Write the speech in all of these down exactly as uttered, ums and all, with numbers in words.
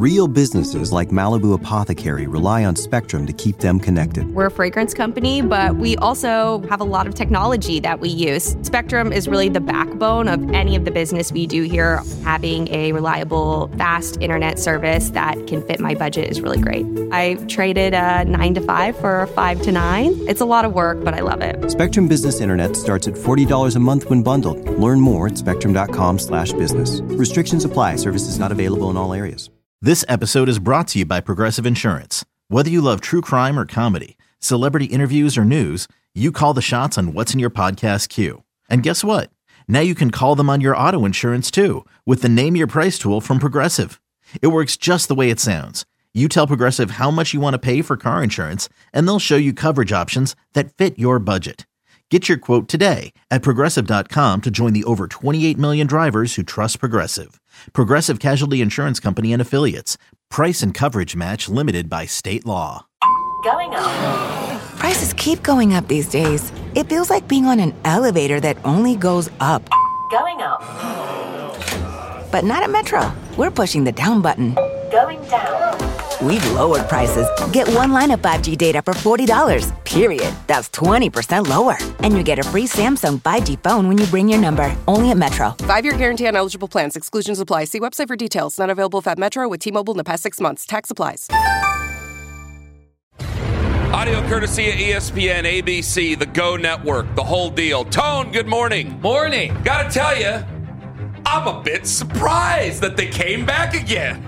Real businesses like Malibu Apothecary rely on Spectrum to keep them connected. We're a fragrance company, but we also have a lot of technology that we use. Spectrum is really the backbone of any of the business we do here. Having a reliable, fast internet service that can fit my budget is really great. I traded a nine to five for a five to nine. It's a lot of work, but I love it. Spectrum Business Internet starts at forty dollars a month when bundled. Learn more at spectrum.com slash business. Restrictions apply. Services not available in all areas. This episode is brought to you by Progressive Insurance. Whether you love true crime or comedy, celebrity interviews or news, you call the shots on what's in your podcast queue. And guess what? Now you can call them on your auto insurance too with the Name Your Price tool from Progressive. It works just the way it sounds. You tell Progressive how much you want to pay for car insurance, and they'll show you coverage options that fit your budget. Get your quote today at Progressive dot com to join the over twenty-eight million drivers who trust Progressive. Progressive Casualty Insurance Company and Affiliates. Price and coverage match limited by state law. Going up. Prices keep going up these days. It feels like being on an elevator that only goes up. Going up. But not at Metro. We're pushing the down button. Going down. We've lowered prices. Get one line of five G data for forty dollars, period. That's twenty percent lower. And you get a free Samsung five G phone when you bring your number. Only at Metro. Five-year guarantee on eligible plans. Exclusions apply. See website for details. Not available at Metro with T-Mobile in the past six months. Tax applies. Audio courtesy of E S P N, A B C, the Go Network, the whole deal. Tone, good morning. Morning. Gotta tell you, I'm a bit surprised that they came back again.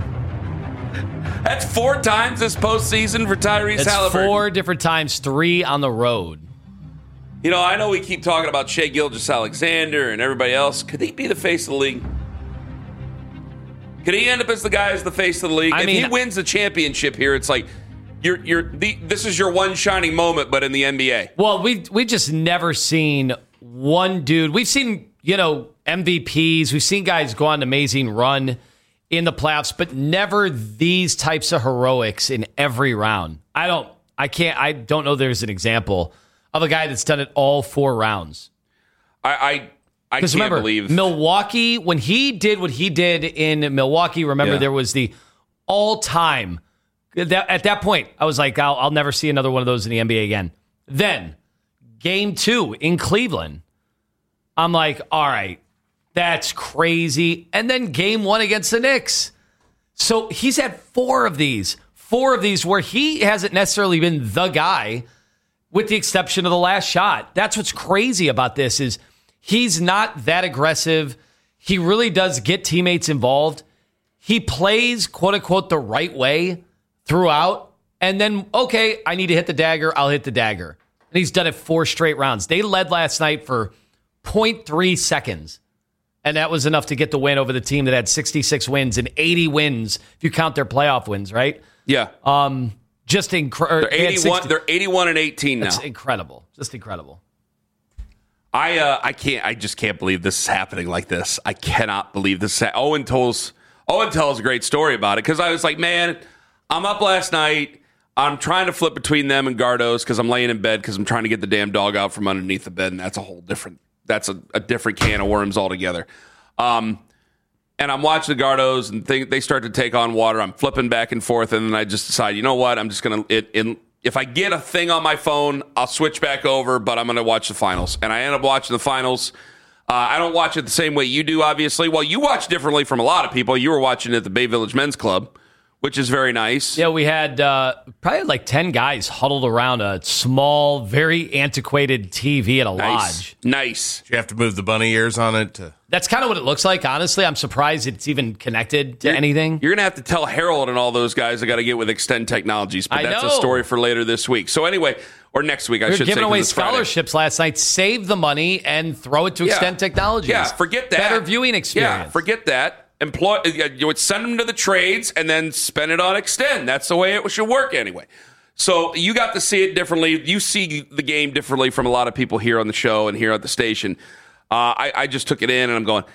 That's four times this postseason for Tyrese It's Halliburton. Four different times, three on the road. You know, I know we keep talking about Shai Gilgeous-Alexander and everybody else. Could he be the face of the league? Could he end up as the guy as the face of the league? I if mean, he wins the championship here, it's like you're you're the, this is your one shining moment, but in the N B A. Well, we we just never seen one dude. We've seen, you know, M V Ps. We've seen guys go on an amazing run in the playoffs, but never these types of heroics in every round. I don't, I can't, I don't know there's an example of a guy that's done it all four rounds. I, I, I can't remember, believe Milwaukee, when he did what he did in Milwaukee, remember yeah. there was the all-time, that, at that point, I was like, I'll, I'll never see another one of those in the N B A again. Then, game two in Cleveland, I'm like, all right, that's crazy. And then game one against the Knicks. So he's had four of these, four of these where he hasn't necessarily been the guy, with the exception of the last shot. That's what's crazy about this is he's not that aggressive. He really does get teammates involved. He plays, quote unquote, the right way throughout. And then, okay, I need to hit the dagger. I'll hit the dagger. And he's done it four straight rounds. They led last night for zero point three seconds. And that was enough to get the win over the team that had sixty-six wins and eighty wins, if you count their playoff wins, right? Yeah. Um, just incredible. They're eighty-one. They're eighty-one and eighteen now. That's incredible. Just incredible. I uh, I can't. I just can't believe this is happening like this. I cannot believe this. Ha- Owen tells Owen tells a great story about it because I was like, man, I'm up last night. I'm trying to flip between them and Gardos because I'm laying in bed because I'm trying to get the damn dog out from underneath the bed, and that's a whole different. That's a, a different can of worms altogether. Um, and I'm watching the Gardos, and they, they start to take on water. I'm flipping back and forth, and then I just decide, you know what? I'm just going to, if I get a thing on my phone, I'll switch back over, but I'm going to watch the finals. And I end up watching the finals. Uh, I don't watch it the same way you do, obviously. Well, you watch differently from a lot of people. You were watching it at the Bay Village Men's Club, which is very nice. Yeah, we had uh, probably like ten guys huddled around a small, very antiquated T V at a nice. lodge. Nice. Do you have to move the bunny ears on it? To- That's kind of what it looks like, honestly. I'm surprised it's even connected to you're, anything. You're going to have to tell Harold and all those guys I got to get with Extend Technologies, but I that's know. a story for later this week. So anyway, or next week, I we should were giving say. away scholarships Friday. last night. Save the money and throw it to Yeah. Extend Technologies. Yeah, forget that. Better viewing experience. Yeah, forget that. Employ, you would send them to the trades and then spend it on Extend. That's the way it should work anyway. So you got to see it differently. You see the game differently from a lot of people here on the show and here at the station. Uh, I, I just took it in and I'm going,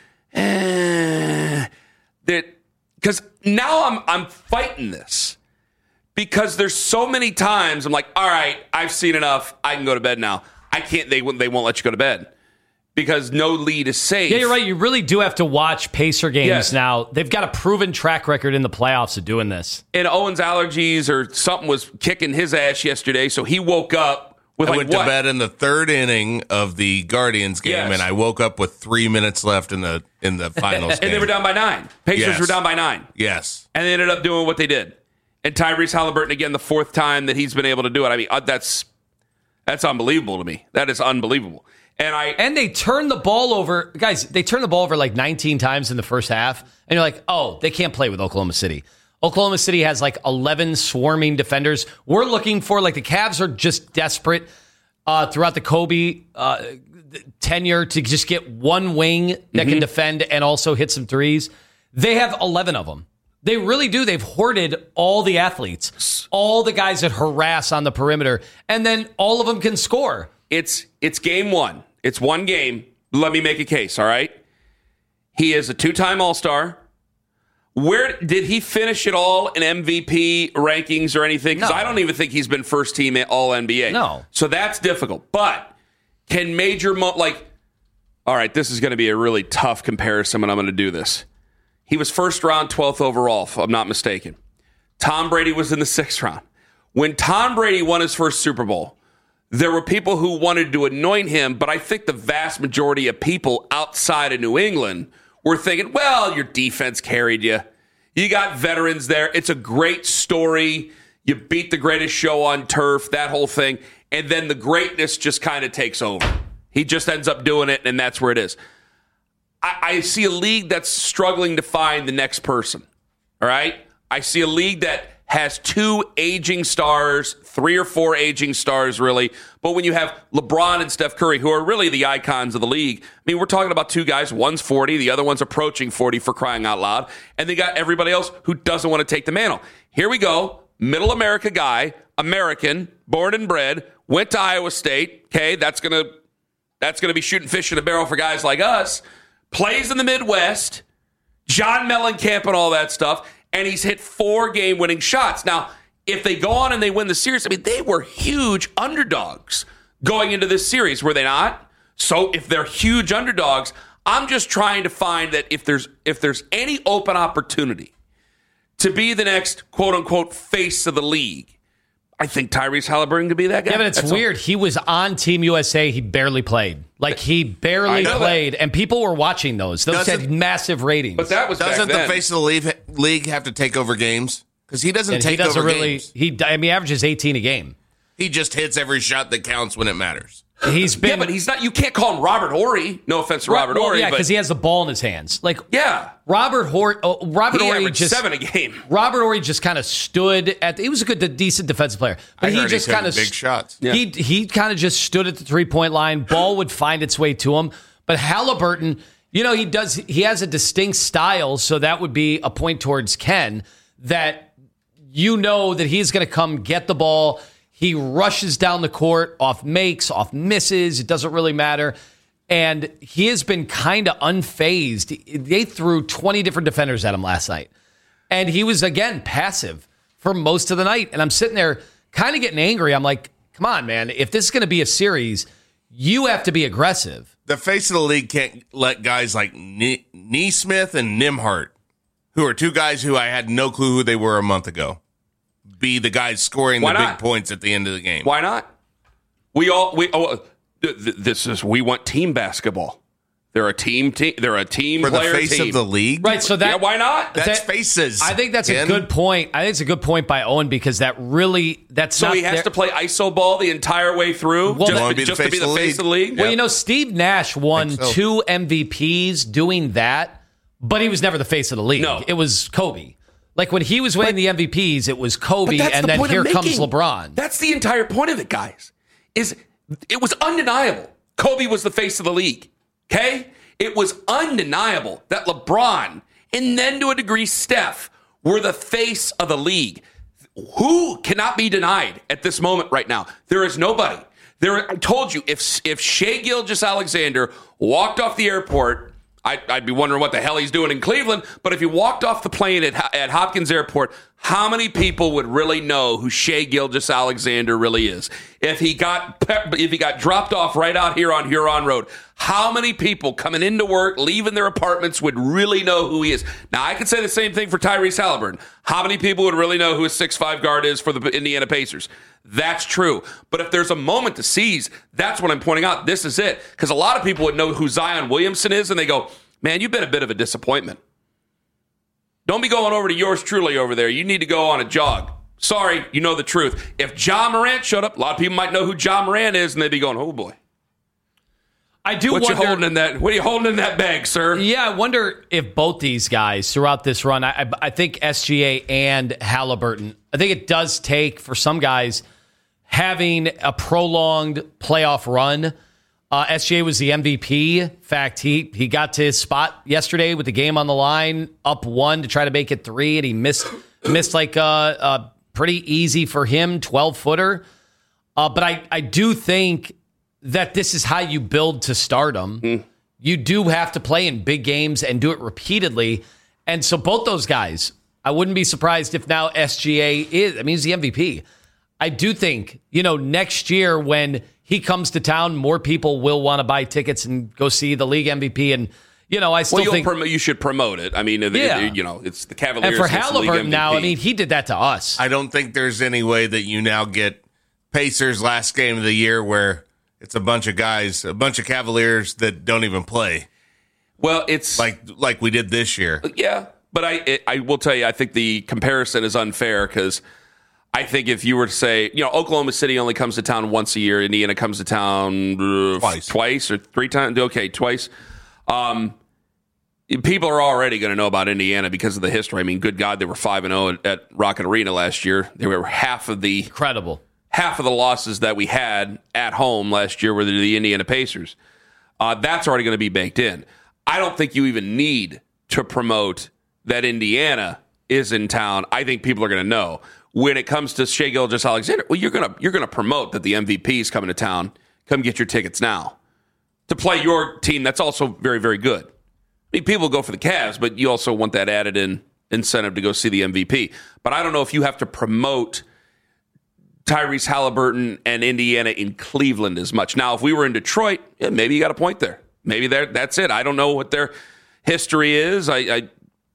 eh. That because now I'm I'm fighting this because there's so many times I'm like, all right, I've seen enough. I can go to bed now. I can't. They won't. They won't let you go to bed. because no lead is safe. Yeah, you're right. You really do have to watch Pacer games Yes. now. They've got a proven track record in the playoffs of doing this. And Owen's allergies or something was kicking his ass yesterday, so he woke up with I like went what? to bed in the third inning of the Guardians game, Yes. and I woke up with three minutes left in the in the finals game. And they were down by nine. Pacers Yes. were down by nine. Yes. And they ended up doing what they did. And Tyrese Halliburton, again, the fourth time that he's been able to do it. I mean, uh, that's that's unbelievable to me. That is unbelievable. And I And they turned the ball over. Guys, they turned the ball over like nineteen times in the first half. And you're like, oh, they can't play with Oklahoma City. Oklahoma City has like eleven swarming defenders. We're looking for, like, the Cavs are just desperate uh, throughout the Kobe uh, tenure to just get one wing that Mm-hmm. can defend and also hit some threes. They have eleven of them. They really do. They've hoarded all the athletes, all the guys that harass on the perimeter, and then all of them can score. it's it's game one. It's one game. Let me make a case, all right? He is a two-time All-Star. Where did he finish it all in M V P rankings or anything? Because No. I don't even think he's been first team All N B A. No. So that's difficult. But can major, mo- like, all right, this is going to be a really tough comparison, and I'm going to do this. He was first round, twelfth overall, if I'm not mistaken. Tom Brady was in the sixth round. When Tom Brady won his first Super Bowl, there were people who wanted to anoint him, but I think the vast majority of people outside of New England were thinking, well, your defense carried you. You got veterans there. It's a great story. You beat the greatest show on turf, that whole thing. And then the greatness just kind of takes over. He just ends up doing it, and that's where it is. I, I see a league that's struggling to find the next person. All right? I see a league that has two aging stars, three or four aging stars, really. But when you have LeBron and Steph Curry, who are really the icons of the league, I mean, we're talking about two guys. One's forty, the other one's approaching forty, for crying out loud. And they got everybody else who doesn't want to take the mantle. Here we go. Middle America guy, American, born and bred, went to Iowa State. Okay, that's gonna that's gonna be shooting fish in a barrel for guys like us. Plays in the Midwest, John Mellencamp and all that stuff. And he's hit four game-winning shots. Now, if they go on and they win the series, I mean, they were huge underdogs going into this series, were they not? So if they're huge underdogs, I'm just trying to find that if there's if there's any open opportunity to be the next quote-unquote face of the league, I think Tyrese Halliburton could be that guy. Yeah, but it's That's weird. all. He was on Team U S A. He barely played. Like, he I barely know that. played, and people were watching those. Those Doesn't- had massive ratings. But that was back Doesn't the then. face of the league, league have to take over games? Because he doesn't and take he doesn't over really. games. He, I mean, he averages eighteen a game. He just hits every shot that counts when it matters. He's been. Yeah, but he's not. You can't call him Robert Horry. No offense to Robert well, Horry, yeah, but because he has the ball in his hands. Like, yeah, Robert Horry. Oh, Robert he Horry averaged just seven a game. Robert Horry just kind of stood at. He was a good, decent defensive player, but I he heard just he took kind of big shots. He he kind of just stood at the three point line. Ball would find its way to him. But Halliburton, you know, he does. He has a distinct style, so that would be a point towards Ken. That you know that he's going to come get the ball. He rushes down the court, off makes, off misses. It doesn't really matter. And he has been kind of unfazed. They threw twenty different defenders at him last night. And he was, again, passive for most of the night. And I'm sitting there kind of getting angry. I'm like, come on, man. If this is going to be a series, you have to be aggressive. The face of the league can't let guys like Ne- Neesmith and Nimhart, who are two guys who I had no clue who they were a month ago, be the guys scoring Why the not? big points at the end of the game. Why not? We all we oh, th- th- this is we want team basketball. They're a team team. They're a team For the player face team. of the league? Right, so that... Yeah, why not? That's that- faces. I think that's Ken. a good point. I think it's a good point by Owen because that really... that's So not he has their- to play iso ball the entire way through, Well, just, that- wanna be the just to be face the of the face of the league? league. Well, Yep. you know, Steve Nash won Think so. two M V Ps doing that, but he was never the face of the league. No. It was Kobe. Like, when he was winning the M V Ps, it was But Kobe, that's and the then point here I'm comes making. LeBron. That's the entire point of it, guys. Is it was undeniable. Kobe was the face of the league. Okay? It was undeniable that LeBron, and then to a degree Steph, were the face of the league. Who cannot be denied at this moment right now? There is nobody. There, I told you, if if Shai Gilgeous-Alexander walked off the airport, I'd, I'd be wondering what the hell he's doing in Cleveland. But if he walked off the plane at, at Hopkins Airport, How many people would really know who Shai Gilgeous-Alexander really is? If he got if he got dropped off right out here on Huron Road, how many people coming into work, leaving their apartments would really know who he is? Now, I could say the same thing for Tyrese Halliburton. How many people would really know who a six five guard is for the Indiana Pacers? That's true. But if there's a moment to seize, that's what I'm pointing out. This is it. Because a lot of people would know who Zion Williamson is, and they go, man, you've been a bit of a disappointment. Don't be going over to yours truly over there. You need to go on a jog. Sorry, you know the truth. If Ja Morant showed up, a lot of people might know who Ja Morant is, and they'd be going, oh, boy. I do what wonder. You holding in that, what are you holding in that bag, sir? Yeah, I wonder if both these guys throughout this run, I, I think S G A and Halliburton, I think it does take, for some guys, having a prolonged playoff run. Uh, S G A was the M V P. In fact, he, he got to his spot yesterday with the game on the line, up one to try to make it three, and he missed missed like a, a pretty easy for him twelve-footer. Uh, but I, I do think that this is how you build to stardom. Mm. You do have to play in big games and do it repeatedly. And so both those guys, I wouldn't be surprised if now S G A is, I mean, he's the M V P. I do think, you know, next year when he comes to town, more people will want to buy tickets and go see the league M V P. And, you know, I still well, think prom- you should promote it. I mean, yeah. it, you know, it's the Cavaliers. And for Halliburton now, I mean, he did that to us. I don't think there's any way that you now get Pacers last game of the year where it's a bunch of guys, a bunch of Cavaliers that don't even play. Well, it's like like we did this year. Yeah, but I it, I will tell you, I think the comparison is unfair because I think if you were to say, you know, Oklahoma City only comes to town once a year, Indiana comes to town uh, twice, twice or three times. Okay, twice. Um, people are already going to know about Indiana because of the history. I mean, good God, they were five and zero at Rocket Arena last year. They were half of the incredible. Half of the losses that we had at home last year were the Indiana Pacers. Uh, that's already going to be baked in. I don't think you even need to promote that Indiana is in town. I think people are going to know. When it comes to Shai Gilgeous-Alexander, well, you're going to you're going to promote that the M V P is coming to town. Come get your tickets now to play your team. That's also very, very good. I mean, people go for the Cavs, but you also want that added in incentive to go see the M V P. But I don't know if you have to promote Tyrese Halliburton and Indiana in Cleveland as much. Now, if we were in Detroit, yeah, maybe you got a point there. Maybe that's it. I don't know what their history is. I, I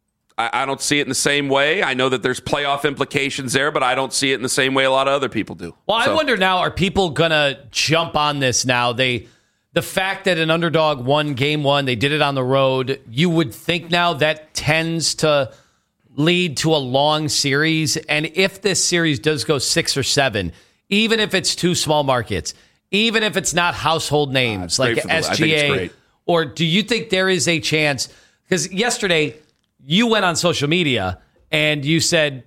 I don't see it in the same way. I know that there's playoff implications there, but I don't see it in the same way a lot of other people do. Well, so. I wonder now, are people going to jump on this now? They, the fact that an underdog won game one, they did it on the road, you would think now that tends to lead to a long series. And if this series does go six or seven, even if it's two small markets, even if it's not household names uh, like S G A, or do you think there is a chance? Because yesterday you went on social media and you said,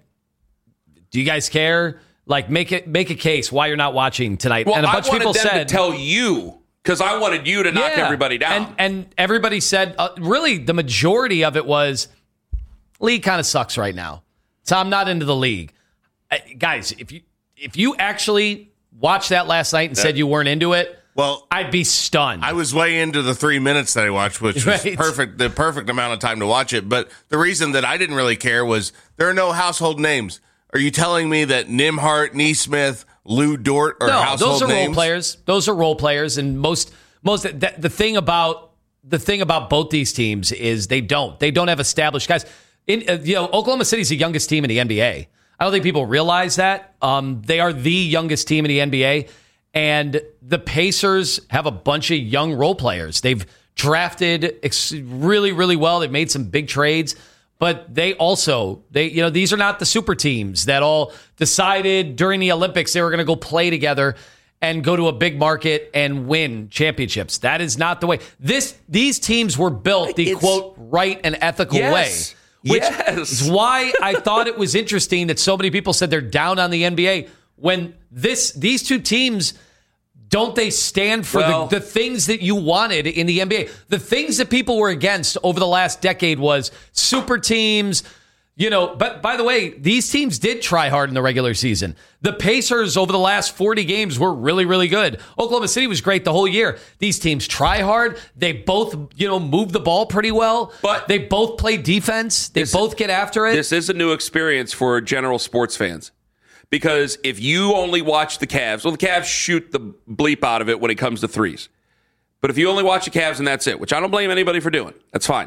do you guys care? Like, make it make a case why you're not watching tonight. Well, and a bunch I of people them said, to tell you, because I wanted you to knock yeah, everybody down. And, and everybody said, uh, really, the majority of it was, league kind of sucks right now. So I'm not into the league. Uh, guys, if you if you actually watched that last night and that, said you weren't into it, well, I'd be stunned. I was way into the three minutes that I watched, which was right. perfect, the perfect amount of time to watch it. But the reason that I didn't really care was there are no household names. Are you telling me that Nembhard, Nesmith, Lou Dort are no, household names? Those are names? role players. Those are role players, and most most the, the thing about the thing about both these teams is they don't they don't have established guys. In uh, you know, Oklahoma City is the youngest team in the N B A. I don't think people realize that. Um, they are the youngest team in the N B A. And the Pacers have a bunch of young role players. They've drafted ex- really, really well. They've made some big trades, but they also, they you know, these are not the super teams that all decided during the Olympics they were going to go play together and go to a big market and win championships. That is not the way. This these teams were built the, it's, quote, right and ethical yes. way. Which yes. is why I thought it was interesting that so many people said they're down on the N B A when this these two teams, don't they stand for well, the, the things that you wanted in the N B A? The things that people were against over the last decade was super teams, You know, but by the way, these teams did try hard in the regular season. The Pacers over the last forty games were really, really good. Oklahoma City was great the whole year. These teams try hard. They both, you know, move the ball pretty well. But they both play defense. They both get after it. This is a new experience for general sports fans. Because if you only watch the Cavs, well, the Cavs shoot the bleep out of it when it comes to threes. But if you only watch the Cavs and that's it, which I don't blame anybody for doing, that's fine.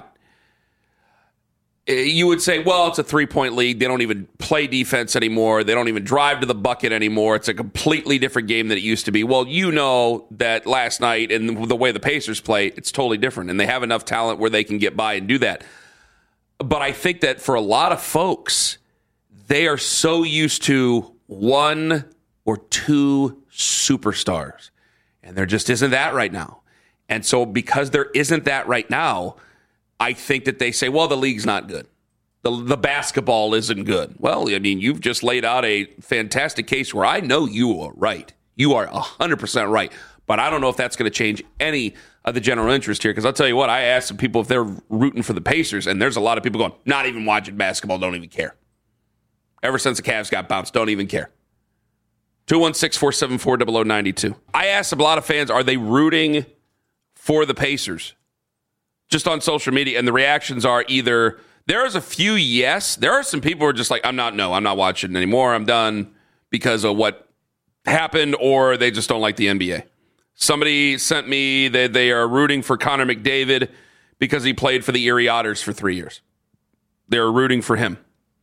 You would say, well, it's a three-point league. They don't even play defense anymore. They don't even drive to the bucket anymore. It's a completely different game than it used to be. Well, you know that last night and the way the Pacers play, it's totally different. And they have enough talent where they can get by and do that. But I think that for a lot of folks, they are so used to one or two superstars. And there just isn't that right now. And so because there isn't that right now, I think that they say, well, the league's not good. The, the basketball isn't good. Well, I mean, you've just laid out a fantastic case where I know you are right. You are one hundred percent right. But I don't know if that's going to change any of the general interest here. Because I'll tell you what, I asked some people if they're rooting for the Pacers, and there's a lot of people going, not even watching basketball, don't even care. Ever since the Cavs got bounced, don't even care. two one six, four seven four, zero zero nine two. I asked a lot of fans, are they rooting for the Pacers? Just on social media, and the reactions are either, there is a few yes, there are some people who are just like, I'm not, no, I'm not watching anymore, I'm done because of what happened, or they just don't like the N B A. Somebody sent me that they are rooting for Connor McDavid because he played for the Erie Otters for three years. They're rooting for him.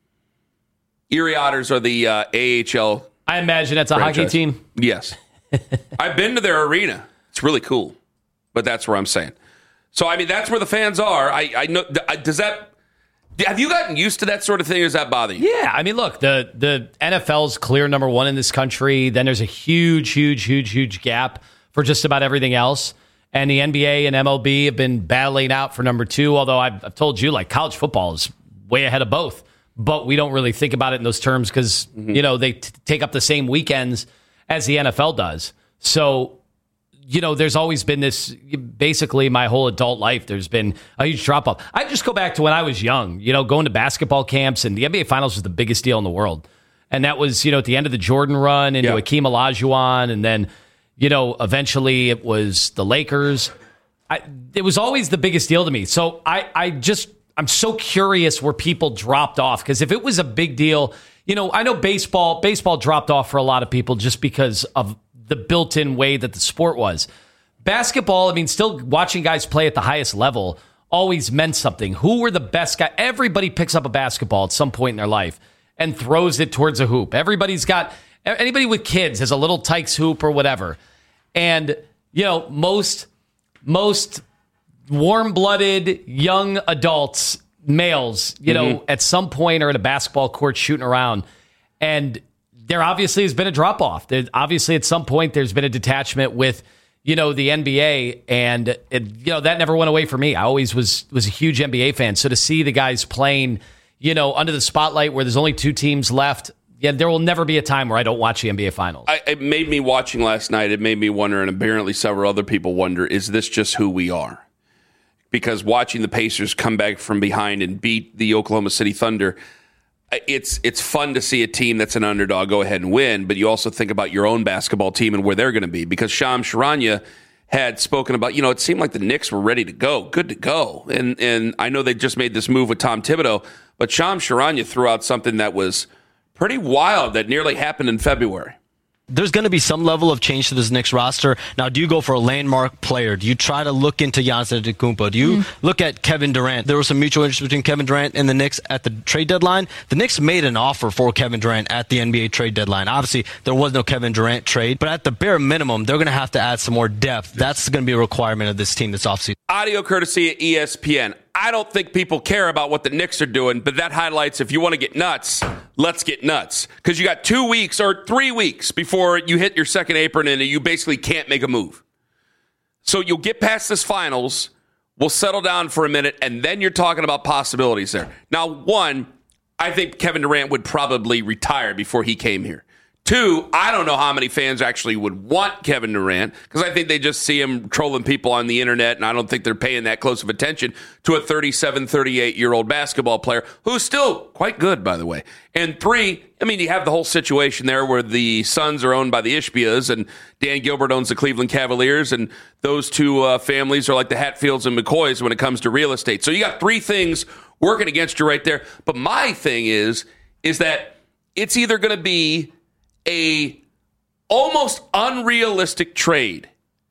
Erie Otters are the uh, A H L I imagine that's a franchise. Hockey team. Yes. I've been to their arena. It's really cool, but that's where I'm saying. So, I mean, that's where the fans are. I, I know. Does that, have you gotten used to that sort of thing, or does that bother you? Yeah. I mean, look, the, the N F L's clear number one in this country. Then there's a huge, huge, huge, huge gap for just about everything else. And the N B A and M L B have been battling out for number two, although I've, I've told you, like, college football is way ahead of both. But we don't really think about it in those terms because, mm-hmm. you know, they t- take up the same weekends as the N F L does. So, you know, there's always been this, basically my whole adult life, there's been a huge drop off. I just go back to when I was young, you know, going to basketball camps, and the N B A Finals was the biggest deal in the world. And that was, you know, at the end of the Jordan run into yeah. Hakeem Olajuwon. And then, you know, eventually it was the Lakers. I, it was always the biggest deal to me. So I, I just, I'm so curious where people dropped off. Because if it was a big deal, you know, I know baseball, baseball dropped off for a lot of people just because of the built-in way that the sport was. Basketball, I mean, still watching guys play at the highest level always meant something. Who were the best guys? Everybody picks up a basketball at some point in their life and throws it towards a hoop. Everybody's got, anybody with kids has a little Tykes hoop or whatever. And, you know, most, most warm-blooded young adults, males, you mm-hmm. know, at some point are at a basketball court shooting around. And there obviously has been a drop-off. There, obviously, at some point, there's been a detachment with, you know, the N B A, and it, you know, that never went away for me. I always was was a huge N B A fan. So to see the guys playing, you know, under the spotlight where there's only two teams left, yeah, there will never be a time where I don't watch the N B A Finals. I, it made me watching last night. It made me wonder, and apparently several other people wonder: is this just who we are? Because watching the Pacers come back from behind and beat the Oklahoma City Thunder. It's it's fun to see a team that's an underdog go ahead and win, but you also think about your own basketball team and where they're going to be. Because Shams Charania had spoken about, you know, it seemed like the Knicks were ready to go, good to go. And and I know they just made this move with Tom Thibodeau, but Shams Charania threw out something that was pretty wild that nearly happened in February. There's going to be some level of change to this Knicks roster. Now, do you go for a landmark player? Do you try to look into Giannis Antetokounmpo? Do you mm. look at Kevin Durant? There was some mutual interest between Kevin Durant and the Knicks at the trade deadline. The Knicks made an offer for Kevin Durant at the N B A trade deadline. Obviously, there was no Kevin Durant trade, but at the bare minimum, they're going to have to add some more depth. That's going to be a requirement of this team this offseason. Audio courtesy of E S P N. I don't think people care about what the Knicks are doing, but that highlights if you want to get nuts, let's get nuts. Because you got two weeks or three weeks before you hit your second apron and you basically can't make a move. So you'll get past this finals, we'll settle down for a minute, and then you're talking about possibilities there. Now, one, I think Kevin Durant would probably retire before he came here. Two, I don't know how many fans actually would want Kevin Durant because I think they just see him trolling people on the internet, and I don't think they're paying that close of attention to a thirty-seven, thirty-eight-year-old basketball player who's still quite good, by the way. And three, I mean, you have the whole situation there where the Suns are owned by the Ishbias, and Dan Gilbert owns the Cleveland Cavaliers, and those two uh, families are like the Hatfields and McCoys when it comes to real estate. So you got three things working against you right there. But my thing is, is that it's either going to be a almost unrealistic trade.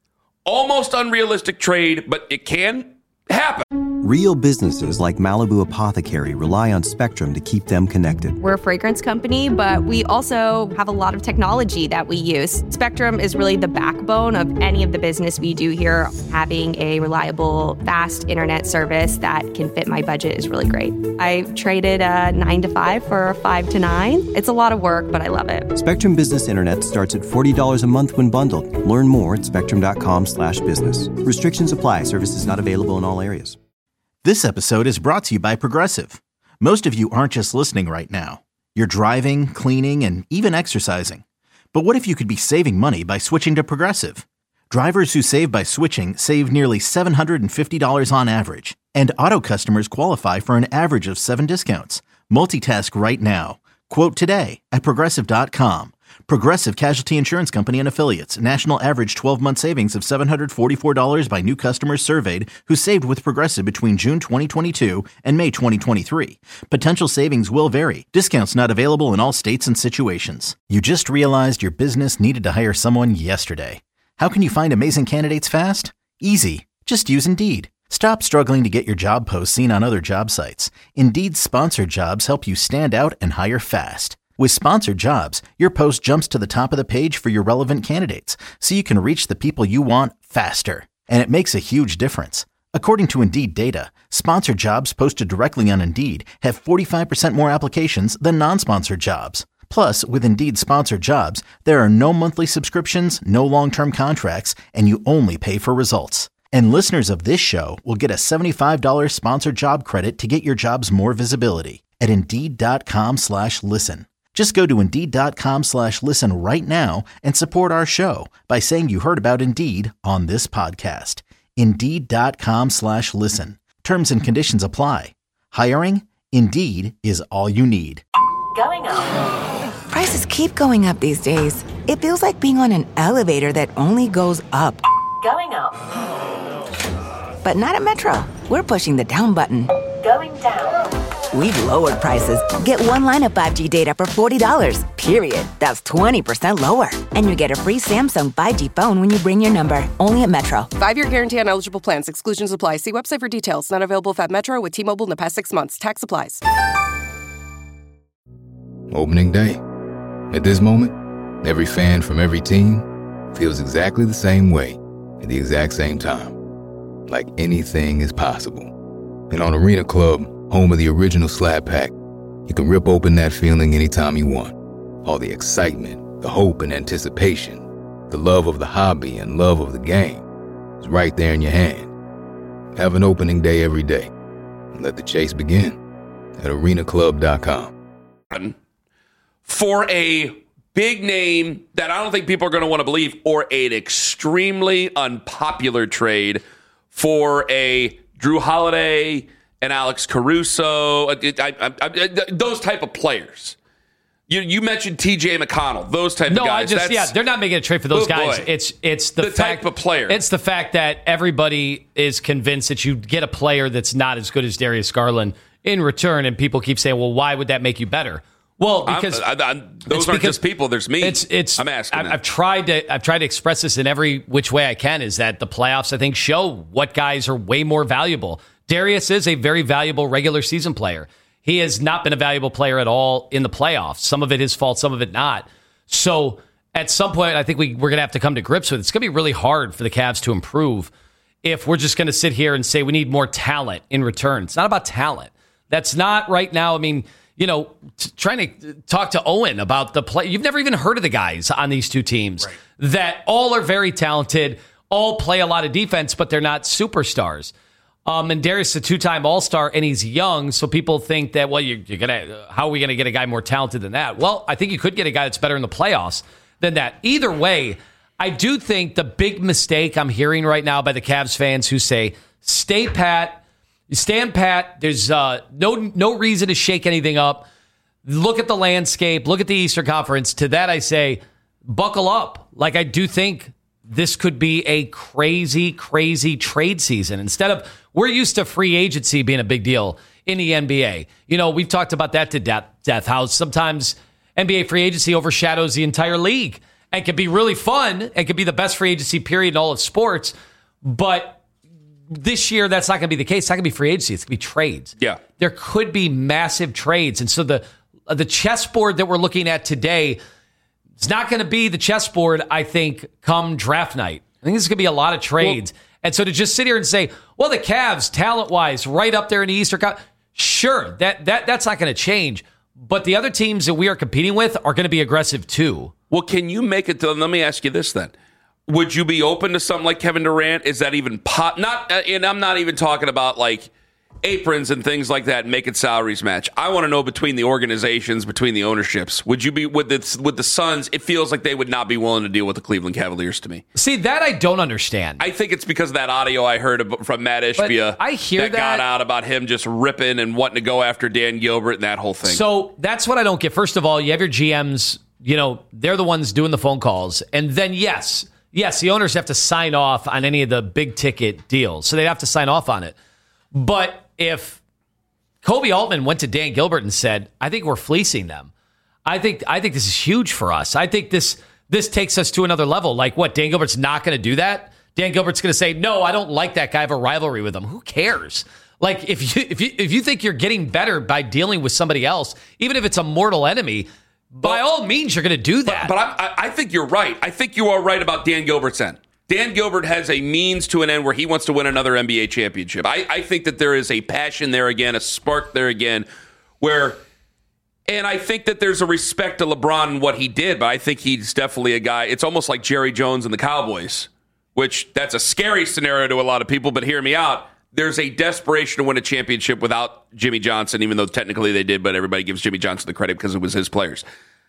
Almost unrealistic trade, but it can happen. Real businesses like Malibu Apothecary rely on Spectrum to keep them connected. We're a fragrance company, but we also have a lot of technology that we use. Spectrum is really the backbone of any of the business we do here. Having a reliable, fast internet service that can fit my budget is really great. I traded a nine to five for a five to nine. It's a lot of work, but I love it. Spectrum Business Internet starts at forty dollars a month when bundled. Learn more at spectrum.com slash business. Restrictions apply. Services not available in all areas. This episode is brought to you by Progressive. Most of you aren't just listening right now. You're driving, cleaning, and even exercising. But what if you could be saving money by switching to Progressive? Drivers who save by switching save nearly seven hundred fifty dollars on average. And auto customers qualify for an average of seven discounts. Multitask right now. Quote today at progressive dot com. Progressive Casualty Insurance Company and Affiliates. National average twelve-month savings of seven hundred forty-four dollars by new customers surveyed who saved with Progressive between June twenty twenty-two and May twenty twenty-three. Potential savings will vary. Discounts not available in all states and situations. You just realized your business needed to hire someone yesterday. How can you find amazing candidates fast? Easy. Just use Indeed. Stop struggling to get your job posts seen on other job sites. Indeed's sponsored jobs help you stand out and hire fast. With sponsored jobs, your post jumps to the top of the page for your relevant candidates, so you can reach the people you want faster. And it makes a huge difference. According to Indeed data, sponsored jobs posted directly on Indeed have forty-five percent more applications than non-sponsored jobs. Plus, with Indeed sponsored jobs, there are no monthly subscriptions, no long-term contracts, and you only pay for results. And listeners of this show will get a seventy-five dollars sponsored job credit to get your jobs more visibility at Indeed.com slash listen. Just go to Indeed.com slash listen right now and support our show by saying you heard about Indeed on this podcast. Indeed.com slash listen. Terms and conditions apply. Hiring? Indeed is all you need. Going up. Prices keep going up these days. It feels like being on an elevator that only goes up. Going up. But not at Metro. We're pushing the down button. Going down. We've lowered prices. Get one line of five G data for forty dollars, period. That's twenty percent lower. And you get a free Samsung five G phone when you bring your number. Only at Metro. Five-year guarantee on eligible plans. Exclusions apply. See website for details. Not available at Metro with T-Mobile in the past six months. Tax applies. Opening day. At this moment, every fan from every team feels exactly the same way at the exact same time. Like anything is possible. And on Arena Club, home of the original Slab Pack, you can rip open that feeling anytime you want. All the excitement, the hope and anticipation, the love of the hobby and love of the game is right there in your hand. Have an opening day every day. And let the chase begin at arena club dot com. For a big name that I don't think people are going to want to believe, or an extremely unpopular trade for a Drew Holiday and Alex Caruso, I, I, I, I, those type of players. You you mentioned T J McConnell, those type no, of guys. No, I just, That's, yeah, they're not making a trade for those oh guys. boy. It's it's the, the fact, type of player. It's the fact that everybody is convinced that you get a player that's not as good as Darius Garland in return, and people keep saying, well, why would that make you better? Well, because I, I, I, those aren't just people. There's me. It's it's. I'm asking. I've, I've tried to. I've tried to express this in every which way I can. Is that the playoffs? I think show what guys are way more valuable. Darius is a very valuable regular season player. He has not been a valuable player at all in the playoffs. Some of it his fault, some of it not. So at some point, I think we we're gonna have to come to grips with it. It's gonna be really hard for the Cavs to improve if we're just gonna sit here and say we need more talent in return. It's not about talent. That's not right now. I mean. You know, t- trying to talk to Owen about the play. You've never even heard of the guys on these two teams right. that all are very talented, all play a lot of defense, but they're not superstars. Um, and Darius is a two-time All-Star, and he's young, so people think that, well, you're, you're gonna. How are we going to get a guy more talented than that? Well, I think you could get a guy that's better in the playoffs than that. Either way, I do think the big mistake I'm hearing right now by the Cavs fans who say, stay pat, stand pat, there's uh, no no reason to shake anything up. Look at the landscape, look at the Eastern Conference. To that I say, buckle up. Like, I do think this could be a crazy, crazy trade season. Instead of, we're used to free agency being a big deal in the N B A. You know, we've talked about that to death, death how sometimes N B A free agency overshadows the entire league and can be really fun and can be the best free agency period in all of sports. But this year, that's not going to be the case. It's not going to be free agency. It's going to be trades. Yeah. There could be massive trades. And so the, the chessboard that we're looking at today, it's not going to be the chessboard, I think, come draft night. I think this is going to be a lot of trades. Well, and so to just sit here and say, well, the Cavs, talent-wise, right up there in the Eastern Conference, sure, that that that's not going to change. But the other teams that we are competing with are going to be aggressive too. Well, can you make it to, let me ask you this then. Would you be open to something like Kevin Durant? Is that even pot? Not, and I'm not even talking about like aprons and things like that, making salaries match. I want to know between the organizations, between the ownerships. Would you be with the with the Suns? It feels like they would not be willing to deal with the Cleveland Cavaliers to me. See, that I don't understand. I think it's because of that audio I heard from Matt Ishbia. I hear that, that got out about him just ripping and wanting to go after Dan Gilbert and that whole thing. So that's what I don't get. First of all, you have your G Ms. You know, they're the ones doing the phone calls, and then yes, yes, the owners have to sign off on any of the big ticket deals, so they have to sign off on it. But if Kobe Altman went to Dan Gilbert and said, I think we're fleecing them, I think I think this is huge for us. I think this this takes us to another level. Like, what, Dan Gilbert's not going to do that? Dan Gilbert's going to say, no, I don't like that guy. I have a rivalry with him. Who cares? Like, if you if you if you think you're getting better by dealing with somebody else, even if it's a mortal enemy, by but, all means, you're going to do that. But, but I, I think you're right. I think you are right about Dan Gilbert's end. Dan Gilbert has a means to an end where he wants to win another N B A championship. I, I think that there is a passion there again, a spark there again, where, and I think that there's a respect to LeBron and what he did, but I think he's definitely a guy. It's almost like Jerry Jones and the Cowboys, which that's a scary scenario to a lot of people, but hear me out. There's a desperation to win a championship without Jimmy Johnson, even though technically they did, but everybody gives Jimmy Johnson the credit because it was his players.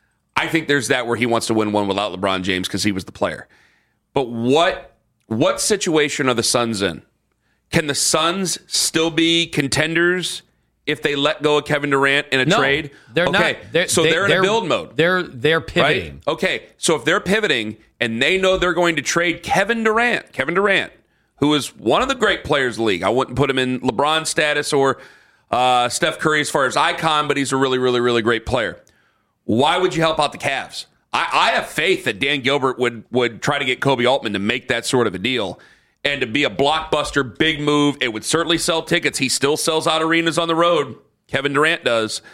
I think there's that where he wants to win one without LeBron James because he was the player. But what what situation are the Suns in? Can the Suns still be contenders if they let go of Kevin Durant in a no, trade? They're okay, not. They're, so they, they're in they're, a build mode. They're they're pivoting. Right? Okay, so if they're pivoting and they know they're going to trade Kevin Durant, Kevin Durant, who is one of the great players in the league. I wouldn't put him in LeBron status or uh, Steph Curry as far as icon, but he's a really, really, really great player. Why would you help out the Cavs? I, I have faith that Dan Gilbert would would try to get Kobe Altman to make that sort of a deal and to be a blockbuster, big move. It would certainly sell tickets. He still sells out arenas on the road. Kevin Durant does.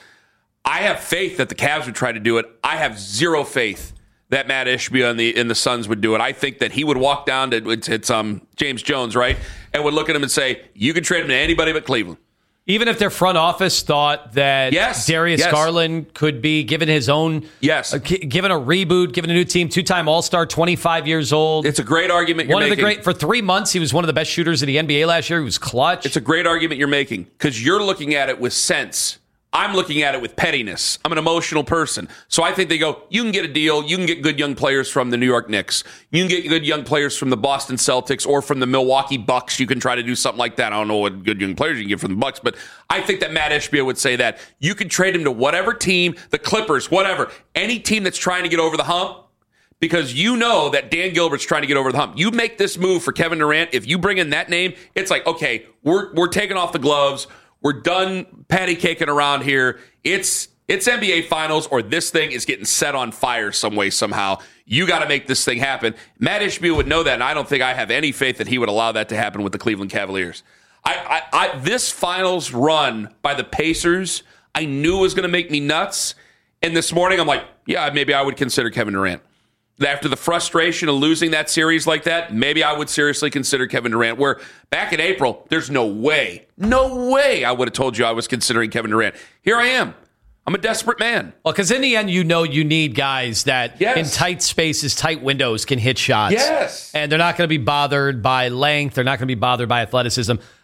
I have faith that the Cavs would try to do it. I have zero faith that Matt Ishbia and the and the Suns would do it. I think that he would walk down to it's, it's um James Jones, right, and would look at him and say, "You can trade him to anybody but Cleveland." Even if their front office thought that yes, Darius yes. Garland could be given his own, yes, uh, given a reboot, given a new team, two-time All-Star, twenty-five years old. It's a great argument. You're one making. of the great for three months. He was one of the best shooters in the N B A last year. He was clutch. It's a great argument you're making because you're looking at it with sense. I'm looking at it with pettiness. I'm an emotional person. So I think they go, you can get a deal. You can get good young players from the New York Knicks. You can get good young players from the Boston Celtics or from the Milwaukee Bucks. You can try to do something like that. I don't know what good young players you can get from the Bucks, but I think that Matt Ishbia would say that. You can trade him to whatever team, the Clippers, whatever, any team that's trying to get over the hump, because you know that Dan Gilbert's trying to get over the hump. You make this move for Kevin Durant. If you bring in that name, it's like, okay, we're we're taking off the gloves. We're done patty caking around here. It's it's N B A Finals, or this thing is getting set on fire some way, somehow. You got to make this thing happen. Matt Ishbia would know that, and I don't think I have any faith that he would allow that to happen with the Cleveland Cavaliers. I, I, I this Finals run by the Pacers, I knew it was going to make me nuts. And this morning, I'm like, yeah, maybe I would consider Kevin Durant. After the frustration of losing that series like that, maybe I would seriously consider Kevin Durant. Where back in April, there's no way, no way I would have told you I was considering Kevin Durant. Here I am. I'm a desperate man. Well, because in the end, you know you need guys that yes. in tight spaces, tight windows can hit shots. Yes. And they're not going to be bothered by length. They're not going to be bothered by athleticism.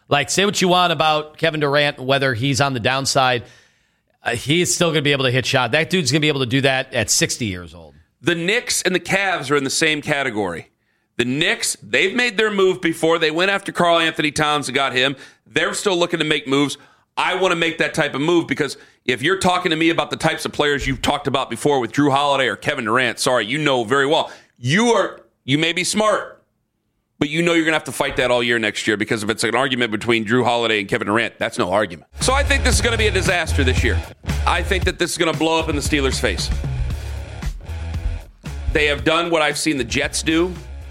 Like, say what you want about Kevin Durant, whether he's on the downside, uh, he's still going to be able to hit shot. That dude's going to be able to do that at sixty years old. The Knicks and the Cavs are in the same category. The Knicks, they've made their move before. They went after Karl Anthony Towns and got him. They're still looking to make moves. I want to make that type of move because if you're talking to me about the types of players you've talked about before with Drew Holiday or Kevin Durant, sorry, you know very well. You are you may be smart, but you know you're going to have to fight that all year next year because if it's an argument between Drew Holiday and Kevin Durant, that's no argument. So I think this is going to be a disaster this year. I think that this is going to blow up in the Steelers' face. They have done what I've seen the Jets do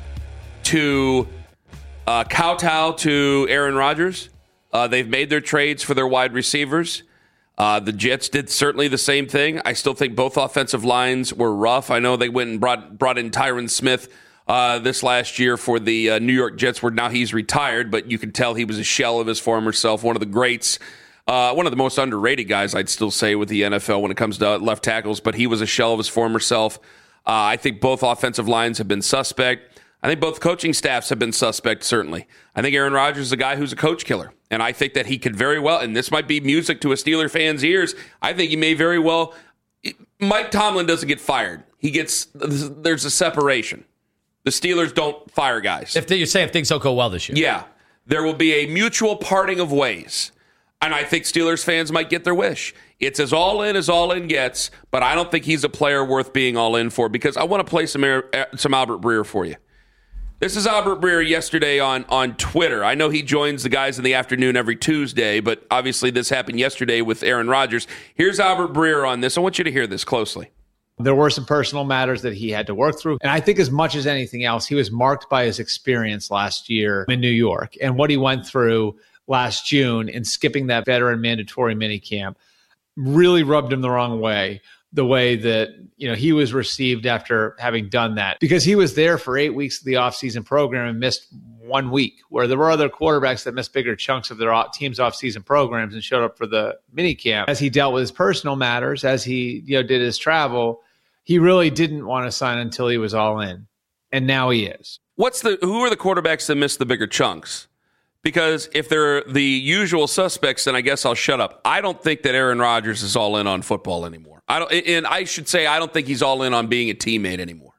to uh, kowtow to Aaron Rodgers. Uh, they've made their trades for their wide receivers. Uh, the Jets did certainly the same thing. I still think both offensive lines were rough. I know they went and brought brought in Tyron Smith uh, this last year for the uh, New York Jets, where now he's retired, but you can tell he was a shell of his former self, one of the greats, uh, one of the most underrated guys, I'd still say, with the N F L when it comes to left tackles, but he was a shell of his former self. Uh, I think both offensive lines have been suspect. I think both coaching staffs have been suspect, certainly. I think Aaron Rodgers is a guy who's a coach killer. And I think that he could very well, and this might be music to a Steeler fan's ears, I think he may very well, Mike Tomlin doesn't get fired. He gets, there's a separation. The Steelers don't fire guys. If they, you're saying if things don't go well this year. Yeah. There will be a mutual parting of ways. And I think Steelers fans might get their wish. It's as all in as all in gets, but I don't think he's a player worth being all in for because I want to play some, some Albert Breer for you. This is Albert Breer yesterday on, on Twitter. I know he joins the guys in the afternoon every Tuesday, but obviously this happened yesterday with Aaron Rodgers. Here's Albert Breer on this. I want you to hear this closely. There were some personal matters that he had to work through. And I think as much as anything else, he was marked by his experience last year in New York and what he went through last June in skipping that veteran mandatory minicamp really rubbed him the wrong way. The way that, you know, he was received after having done that, because he was there for eight weeks of the offseason program and missed one week, where there were other quarterbacks that missed bigger chunks of their team's offseason programs and showed up for the minicamp. As he dealt with his personal matters, as he, you know, did his travel, he really didn't want to sign until he was all in. And now he is. What's the, who are the quarterbacks that missed the bigger chunks? Because if they're the usual suspects, then I guess I'll shut up. I don't think that Aaron Rodgers is all in on football anymore. I don't, and I should say I don't think he's all in on being a teammate anymore.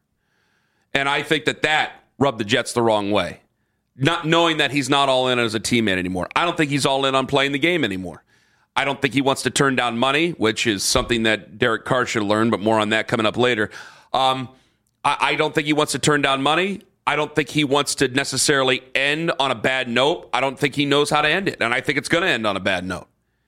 And I think that that rubbed the Jets the wrong way. Not knowing that he's not all in as a teammate anymore. I don't think he's all in on playing the game anymore. I don't think he wants to turn down money, which is something that Derek Carr should learn, but more on that coming up later. Um, I, I don't think he wants to turn down money. I don't think he wants to necessarily end on a bad note. I don't think he knows how to end it, and I think it's going to end on a bad note.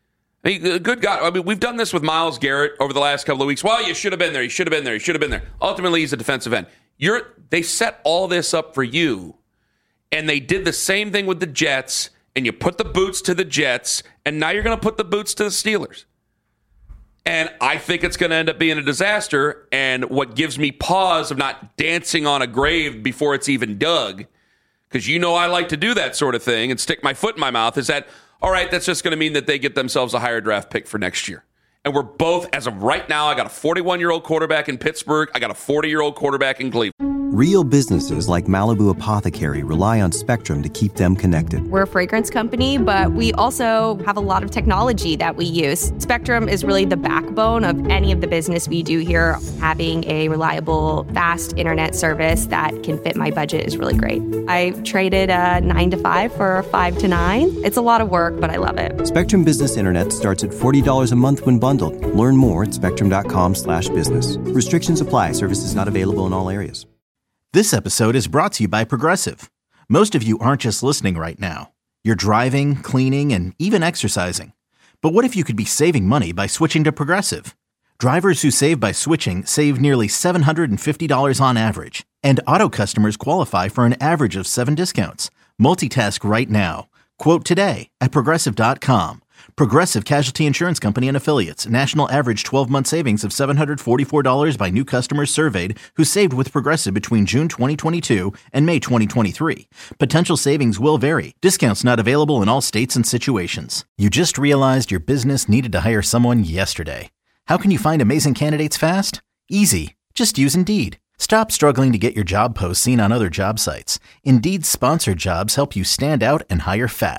I mean, good God. I mean, we've done this with Myles Garrett over the last couple of weeks. Well, you should have been there. You should have been there. You should have been there. Ultimately, he's a defensive end. You're, they set all this up for you, and they did the same thing with the Jets, and you put the boots to the Jets, and now you're going to put the boots to the Steelers. And I think it's going to end up being a disaster, and what gives me pause of not dancing on a grave before it's even dug, because you know I like to do that sort of thing and stick my foot in my mouth, is that, all right, that's just going to mean that they get themselves a higher draft pick for next year. And we're both, as of right now, I got a forty-one-year-old quarterback in Pittsburgh. I got a forty-year-old quarterback in Cleveland. Real businesses like Malibu Apothecary rely on Spectrum to keep them connected. We're a fragrance company, but we also have a lot of technology that we use. Spectrum is really the backbone of any of the business we do here. Having a reliable, fast internet service that can fit my budget is really great. I traded a nine to five for a five to nine. It's a lot of work, but I love it. Spectrum Business Internet starts at forty dollars a month when bundled. Learn more at spectrum.com slash business. Restrictions apply. Services not available in all areas. This episode is brought to you by Progressive. Most of you aren't just listening right now. You're driving, cleaning, and even exercising. But what if you could be saving money by switching to Progressive? Drivers who save by switching save nearly seven hundred fifty dollars on average. And auto customers qualify for an average of seven discounts. Multitask right now. Quote today at Progressive dot com. Progressive Casualty Insurance Company and Affiliates. National average twelve-month savings of seven hundred forty-four dollars by new customers surveyed who saved with Progressive between June twenty twenty-two and May twenty twenty-three. Potential savings will vary. Discounts not available in all states and situations. You just realized your business needed to hire someone yesterday. How can you find amazing candidates fast? Easy. Just use Indeed. Stop struggling to get your job posts seen on other job sites. Indeed's sponsored jobs help you stand out and hire fast.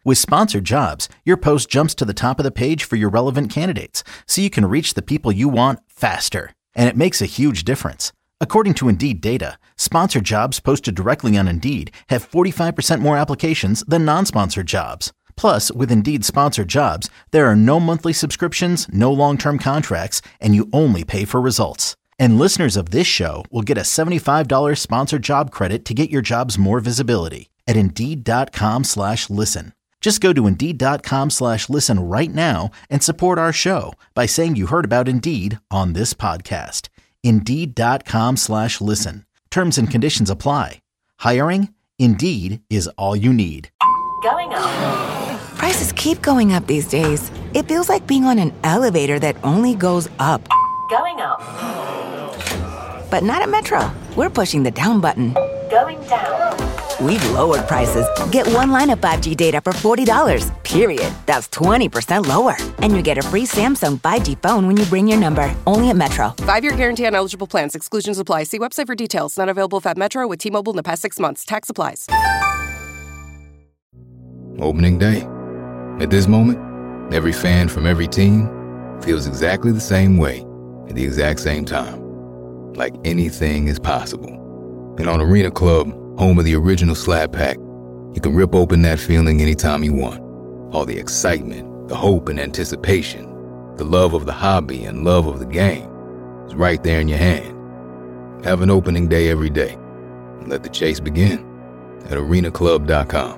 With Sponsored Jobs, your post jumps to the top of the page for your relevant candidates, so you can reach the people you want faster. And it makes a huge difference. According to Indeed data, sponsored jobs posted directly on Indeed have forty-five percent more applications than non-sponsored jobs. Plus, with Indeed Sponsored Jobs, there are no monthly subscriptions, no long-term contracts, and you only pay for results. And listeners of this show will get a seventy-five dollars sponsored job credit to get your jobs more visibility at Indeed.com slash listen. Just go to Indeed.com slash listen right now and support our show by saying you heard about Indeed on this podcast. Indeed.com slash listen. Terms and conditions apply. Hiring? Indeed is all you need. Going up. Prices keep going up these days. It feels like being on an elevator that only goes up. Going up. But not at Metro. We're pushing the down button. Going down. We've lowered prices. Get one line of five G data for forty dollars, period. That's twenty percent lower. And you get a free Samsung five G phone when you bring your number. Only at Metro. Five-year guarantee on eligible plans. Exclusions apply. See website for details. Not available at Metro with T-Mobile in the past six months. Tax applies. Opening day. At this moment, every fan from every team feels exactly the same way at the exact same time. Like anything is possible. And on Arena Club, home of the original Slap Pack, you can rip open that feeling anytime you want. All the excitement, the hope and anticipation, the love of the hobby and love of the game is right there in your hand. Have an opening day every day. And let the chase begin at arena club dot com.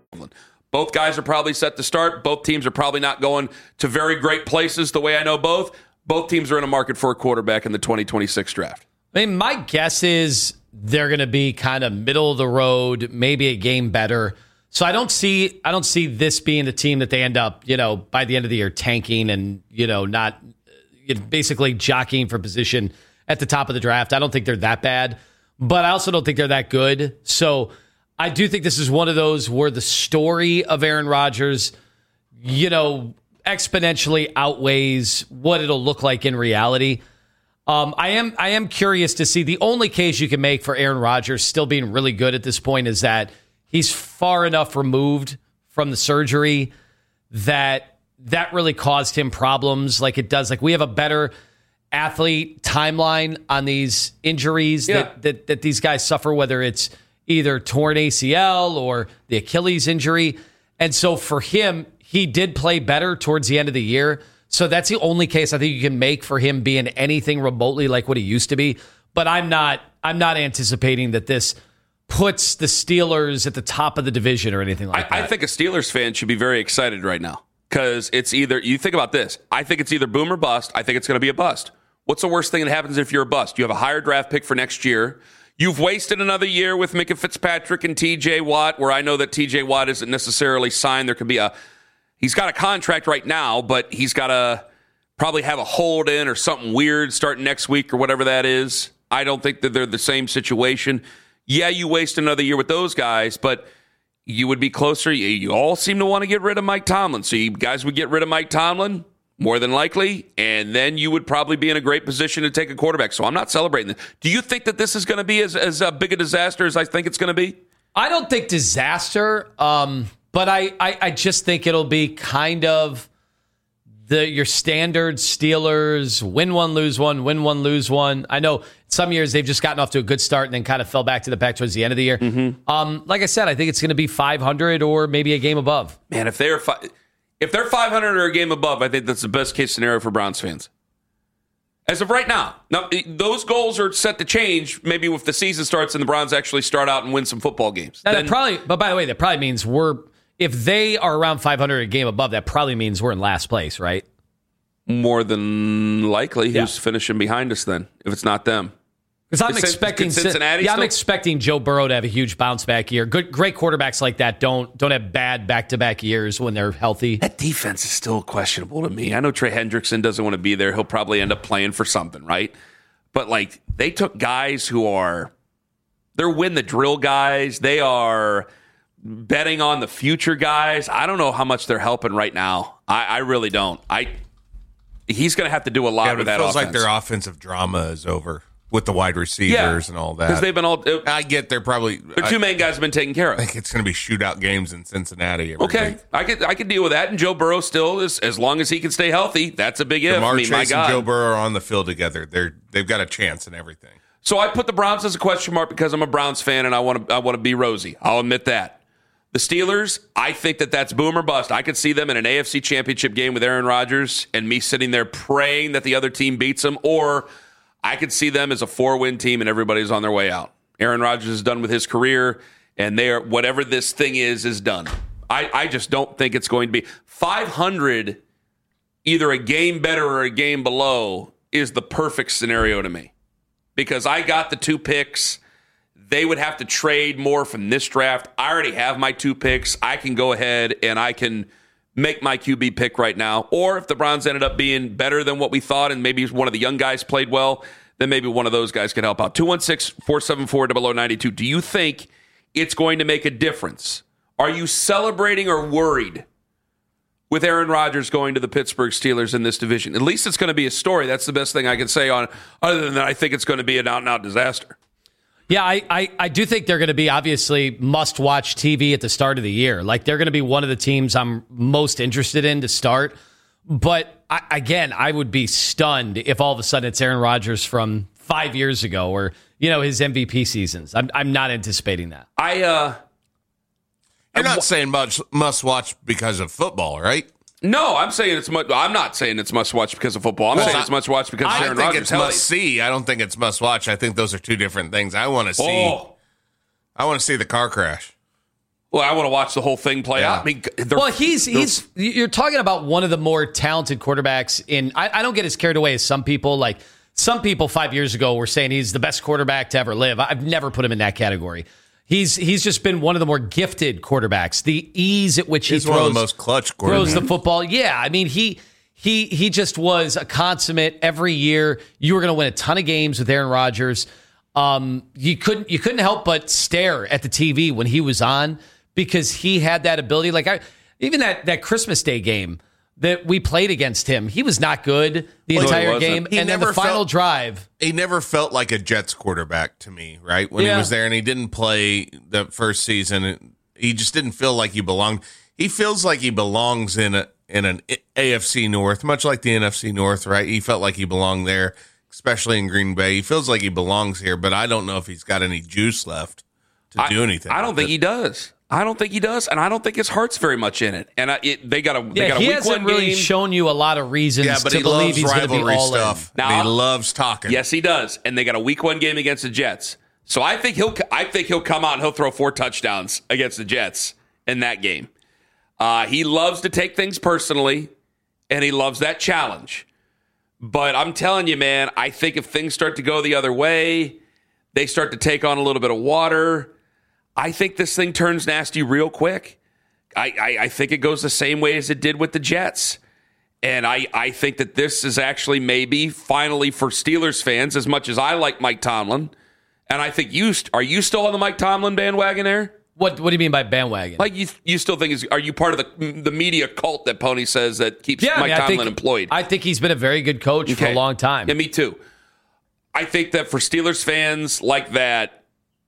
Both guys are probably set to start. Both teams are probably not going to very great places the way I know both. Both teams are in a market for a quarterback in the twenty twenty-six draft. I mean, my guess is they're going to be kind of middle of the road, maybe a game better. So I don't see I don't see this being the team that they end up, you know, by the end of the year tanking and, you know, not you know, basically jockeying for position at the top of the draft. I don't think they're that bad, but I also don't think they're that good. So I do think this is one of those where the story of Aaron Rodgers, you know, exponentially outweighs what it'll look like in reality. Um, I am I am curious to see. The only case you can make for Aaron Rodgers still being really good at this point is that he's far enough removed from the surgery that that really caused him problems like it does. Like we have a better athlete timeline on these injuries Yeah. that, that that these guys suffer, whether it's either torn A C L or the Achilles injury. And so for him, he did play better towards the end of the year. So that's the only case I think you can make for him being anything remotely like what he used to be. But I'm not I'm not anticipating that this puts the Steelers at the top of the division or anything like I, that. I think a Steelers fan should be very excited right now because it's either, you think about this, I think it's either boom or bust. I think it's going to be a bust. What's the worst thing that happens if you're a bust? You have a higher draft pick for next year. You've wasted another year with Minka Fitzpatrick and T J Watt, where I know that T J Watt isn't necessarily signed. There could be a, he's got a contract right now, but he's got to probably have a hold in or something weird starting next week or whatever that is. I don't think that they're the same situation. Yeah, you waste another year with those guys, but you would be closer. You, you all seem to want to get rid of Mike Tomlin. So you guys would get rid of Mike Tomlin, more than likely, and then you would probably be in a great position to take a quarterback. So I'm not celebrating this. Do you think that this is going to be as, as uh, big a disaster as I think it's going to be? I don't think disaster, um, but I, I, I just think it'll be kind of the your standard Steelers, win one, lose one, win one, lose one. I know some years they've just gotten off to a good start and then kind of fell back to the pack towards the end of the year. Mm-hmm. Um, like I said, I think it's going to be five hundred or maybe a game above. Man, if they're fi- if they're five hundred or a game above, I think that's the best case scenario for Browns fans. As of right now. Now, those goals are set to change maybe if the season starts and the Browns actually start out and win some football games. Now, Then, that probably, but by the way, that probably means we're, if they are around five hundred a game above, that probably means we're in last place, right? more than likely, Yeah. who's finishing behind us then, if it's not them? Because I'm Is Cin- expecting is Cincinnati Yeah, I'm still? expecting Joe Burrow to have a huge bounce back year. Good, great quarterbacks like that don't don't have bad back to back years when they're healthy. That defense is still questionable to me. I know Trey Hendrickson doesn't want to be there. He'll probably end up playing for something, right? But like they took guys who are they're win the drill guys. They are betting on the future guys. I don't know how much they're helping right now. I, I really don't. I he's going to have to do a lot Yeah, with but that it feels offense. like their offensive drama is over. with the wide receivers Yeah, and all that. because they've been all. Uh, I get they're probably their I, two main guys have been taken care of. I think it's going to be shootout games in Cincinnati. Every Okay, week. I could I could deal with that. And Joe Burrow still is, as long as he can stay healthy, that's a big if. Jamar I mean, my Chase God. and Joe Burrow are on the field together. They're they've got a chance in everything. So I put the Browns as a question mark because I'm a Browns fan and I want to I want to be rosy. I'll admit that. The Steelers, I think that that's boom or bust. I could see them in an A F C Championship game with Aaron Rodgers and me sitting there praying that the other team beats them, or I could see them as a four-win team and everybody's on their way out. Aaron Rodgers is done with his career, and they are whatever this thing is is done. I, I just don't think it's going to be five hundred. Either a game better or a game below is the perfect scenario to me, because I got the two picks. They would have to trade more from this draft. I already have my two picks. I can go ahead and I can make my Q B pick right now. Or if the Browns ended up being better than what we thought and maybe one of the young guys played well, then maybe one of those guys can help out. two one six, four seven four, zero zero nine two. Do you think it's going to make a difference? Are you celebrating or worried with Aaron Rodgers going to the Pittsburgh Steelers in this division? At least it's going to be a story. That's the best thing I can say on, other than that, I think it's going to be an out-and-out disaster. Yeah, I, I, I do think they're going to be obviously must-watch T V at the start of the year. Like, they're going to be one of the teams I'm most interested in to start. But, I, again, I would be stunned if all of a sudden it's Aaron Rodgers from five years ago or, you know, his M V P seasons. I'm I'm not anticipating that. I, uh... You're not saying much must-watch because of football, right? No, I'm saying it's much. I'm not saying it's must watch because of football. I'm Well, saying I- it's must watch because I Aaron think Rodgers it's healthy. must see. I don't think it's must watch. I think those are two different things. I want to see. Oh. I want to see the car crash. Well, I want to watch the whole thing play Yeah. out. I mean, they're- Well, he's they're- he's you're talking about one of the more talented quarterbacks in. I, I don't get as carried away as some people. Like some people five years ago were saying he's the best quarterback to ever live. I've never put him in that category. He's he's just been one of the more gifted quarterbacks. The ease at which he He's throws, one of the most clutch throws the quarterbacks. football. Yeah, I mean he he he just was a consummate every year. You were going to win a ton of games with Aaron Rodgers. Um, you couldn't you couldn't help but stare at the T V when he was on because he had that ability. Like I, even that that Christmas Day game that we played against him, he was not good the Well, he entire wasn't. game. He And then never the final felt- drive. He never felt like a Jets quarterback to me, right? When Yeah. he was there and he didn't play the first season, he just didn't feel like he belonged. He feels like he belongs in a in an A F C North, much like the N F C North, right? He felt like he belonged there, especially in Green Bay. He feels like he belongs here, but I don't know if he's got any juice left to I, do anything. I don't with think it. he does. I don't think he does, and I don't think his heart's very much in it. And I, it, they got a they Yeah, got a he week hasn't one really game. shown you a lot of reasons Yeah, but to he believe loves he's going to be rivalry all stuff. in. And he Now- loves talking. Yes, he does, and they got a week one game against the Jets. So I think he'll I think he'll come out and he'll throw four touchdowns against the Jets in that game. Uh, he loves to take things personally, and he loves that challenge. But I'm telling you, man, I think if things start to go the other way, they start to take on a little bit of water, I think this thing turns nasty real quick. I, I, I think it goes the same way as it did with the Jets. And I, I think that this is actually maybe finally for Steelers fans, as much as I like Mike Tomlin. And I think you, st- are you still on the Mike Tomlin bandwagon there? What What do you mean by bandwagon? Like you, you still think is? Are you part of the the media cult that Pony says that keeps yeah, I Mike mean, I Tomlin think, employed? I think he's been a very good coach for Okay. a long time. Yeah, me too. I think that for Steelers fans like that,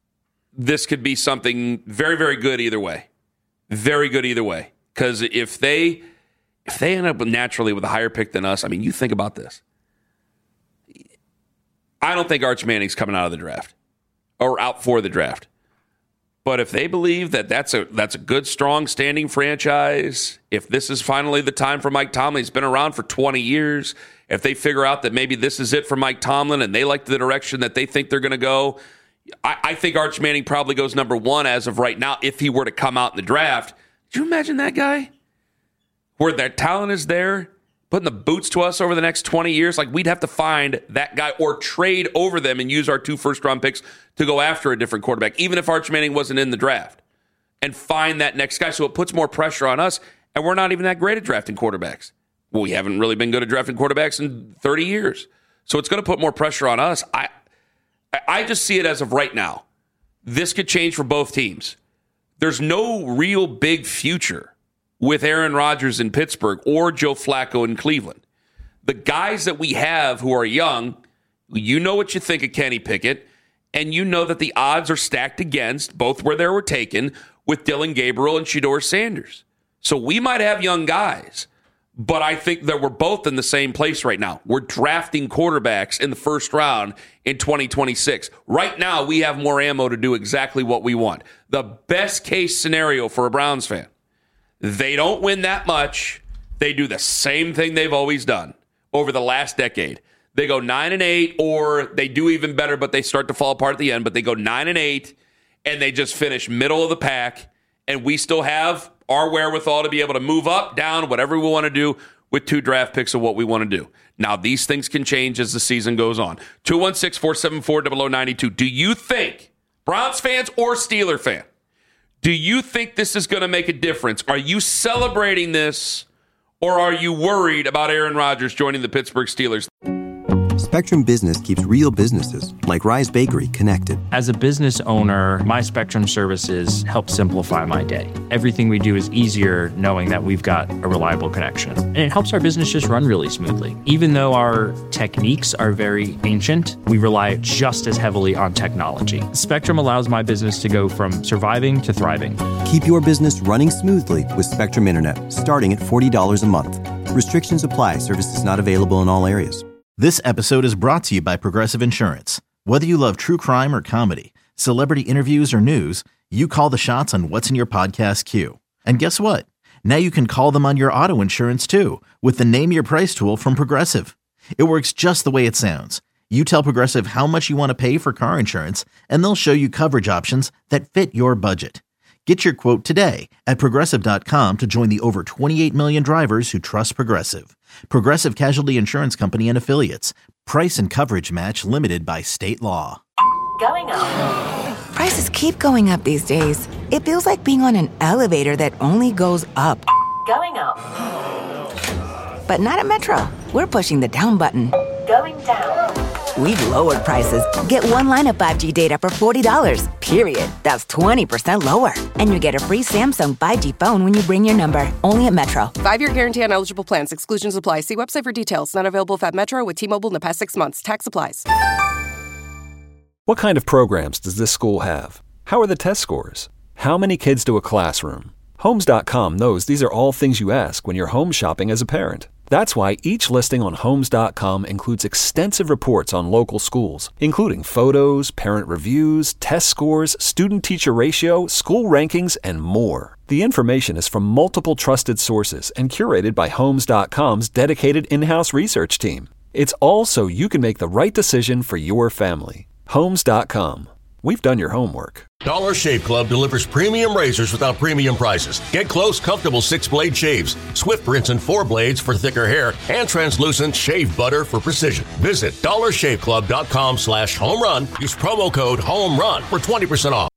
this could be something very, very good either way. Very good either way. Because if they if they end up naturally with a higher pick than us, I mean, you think about this. I don't think Arch Manning's coming out of the draft or out for the draft. But if they believe that that's a that's a good, strong, standing franchise, if this is finally the time for Mike Tomlin, he's been around for twenty years. If they figure out that maybe this is it for Mike Tomlin and they like the direction that they think they're going to go, I, I think Arch Manning probably goes number one as of right now if he were to come out in the draft. Could you imagine that guy? Where that talent is there, putting the boots to us over the next twenty years, like we'd have to find that guy or trade over them and use our two first-round picks to go after a different quarterback, even if Arch Manning wasn't in the draft, and find that next guy. So it puts more pressure on us, and we're not even that great at drafting quarterbacks. Well, we haven't really been good at drafting quarterbacks in thirty years. So it's going to put more pressure on us. I, I just see it as of right now. This could change for both teams. There's no real big future with Aaron Rodgers in Pittsburgh or Joe Flacco in Cleveland. The guys that we have who are young, You know what you think of Kenny Pickett, and you know that the odds are stacked against both where they were taken with Dylan Gabriel and Shedeur Sanders. So we might have young guys, but I think that we're both in the same place right now. We're drafting quarterbacks in the first round in twenty twenty-six. Right now, we have more ammo to do exactly what we want. The best case scenario for a Browns fan, they don't win that much. They do the same thing they've always done over the last decade. They go nine and eight, or they do even better, but they start to fall apart at the end. But they go nine and eight, and they just finish middle of the pack, and we still have our wherewithal to be able to move up, down, whatever we want to do with two draft picks of what we want to do. Now, these things can change as the season goes on. two one six, four seven four, zero zero nine two. Do you think, Browns fans or Steeler fan, do you think this is going to make a difference? Are you celebrating this, or are you worried about Aaron Rodgers joining the Pittsburgh Steelers? Spectrum Business keeps real businesses, like Rise Bakery, connected. As a business owner, my Spectrum services help simplify my day. Everything we do is easier knowing that we've got a reliable connection. And it helps our business just run really smoothly. Even though our techniques are very ancient, we rely just as heavily on technology. Spectrum allows my business to go from surviving to thriving. Keep your business running smoothly with Spectrum Internet, starting at forty dollars a month. Restrictions apply. Services not available in all areas. This episode is brought to you by Progressive Insurance. Whether you love true crime or comedy, celebrity interviews or news, you call the shots on what's in your podcast queue. And guess what? Now you can call them on your auto insurance too with the Name Your Price tool from Progressive. It works just the way it sounds. You tell Progressive how much you want to pay for car insurance, and they'll show you coverage options that fit your budget. Get your quote today at Progressive dot com to join the over twenty-eight million drivers who trust Progressive. Progressive Casualty Insurance Company and Affiliates. Price and coverage match limited by state law. Going up. Prices keep going up these days. It feels like being on an elevator that only goes up. Going up. But not at Metro. We're pushing the down button. Going down. We've lowered prices. Get one line of five G data for forty dollars, period. That's twenty percent lower. And you get a free Samsung five G phone when you bring your number. Only at Metro. Five-year guarantee on eligible plans. Exclusions apply. See website for details. Not available at Metro with T-Mobile in the past six months. Tax applies. What kind of programs does this school have? How are the test scores? How many kids do a classroom? Homes dot com knows these are all things you ask when you're home shopping as a parent. That's why each listing on Homes dot com includes extensive reports on local schools, including photos, parent reviews, test scores, student-teacher ratio, school rankings, and more. The information is from multiple trusted sources and curated by Homes dot com's dedicated in-house research team. It's all so you can make the right decision for your family. Homes dot com. We've done your homework. Dollar Shave Club delivers premium razors without premium prices. Get close, comfortable six-blade shaves, swift rinse and four blades for thicker hair, and translucent shave butter for precision. Visit dollar shave club dot com slash home run. Use promo code HOME RUN for twenty percent off.